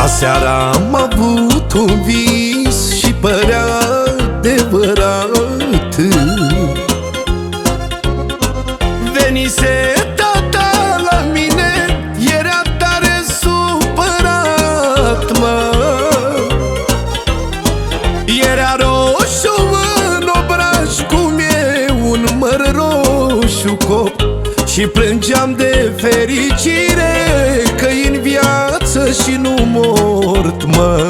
Aseară am avut un vis și părea adevărat. Venise tata la mine, era tare supărat, mă. Era roșu în obraj, cum e un măr roșu cop, și plângeam de fericire că-i în viață și nu mort, mă.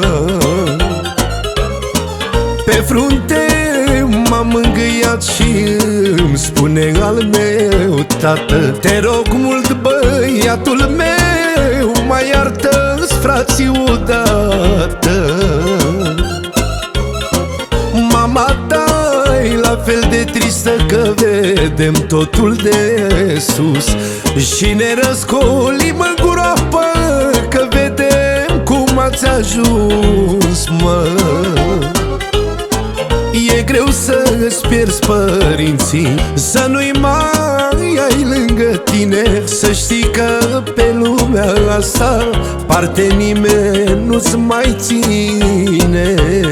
Pe frunte m-am mângâiat și îmi spune al meu tată: te rog mult, băiatul meu, mai iartă-ți frații odată. Mama ta-i la fel de tristă că vedem totul de sus, și ne răscolim în groapă că vedem cum ați ajuns, mă. E greu să-ți pierzi părinții, să nu-i mai ai lângă tine, să știi că pe lumea asta parte nimeni nu-ți mai ține.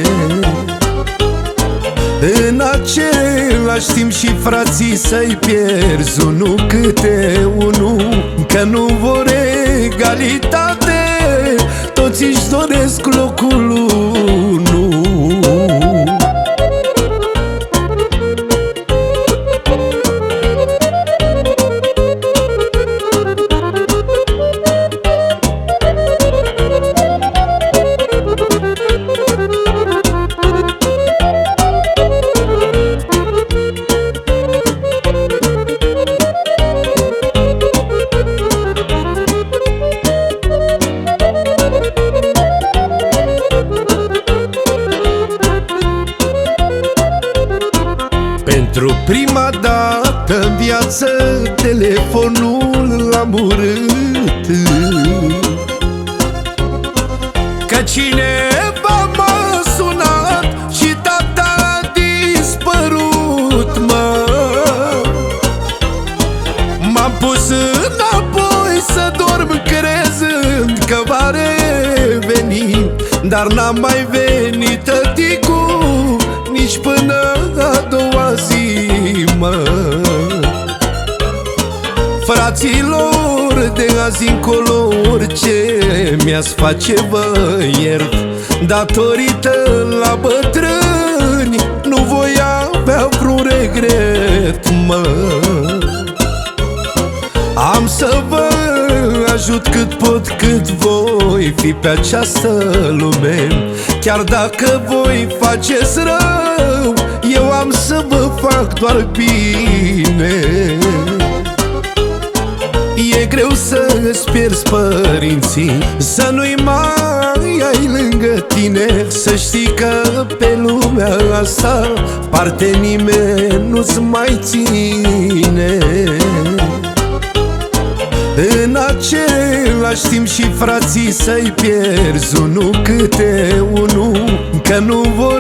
În același timp și frații să-i pierzi unul câte unul, că nu vor egalitate, toți își doresc locul unu. Pentru prima dată în viață telefonul l-am urât, că cineva m-a sunat și tata a dispărut, mă. M-am pus înapoi să dorm crezând că va reveni, dar n-am mai venit tăticu nici până a doua zi, mă. Fraților, de azi încolo orice mi-ați face vă iert, datorită la bătrâni nu voi avea vreun regret, mă. Am să vă ajut cât pot, cât voi fi pe această lume, chiar dacă voi faceți rău, eu am să vă fac doar bine. E greu să-ți pierzi părinții, să nu-i mai ai lângă tine, să știi că pe lumea asta parte nimeni nu-ți mai ține. În același timp și frații să-i pierzi unul câte unul, că nu vor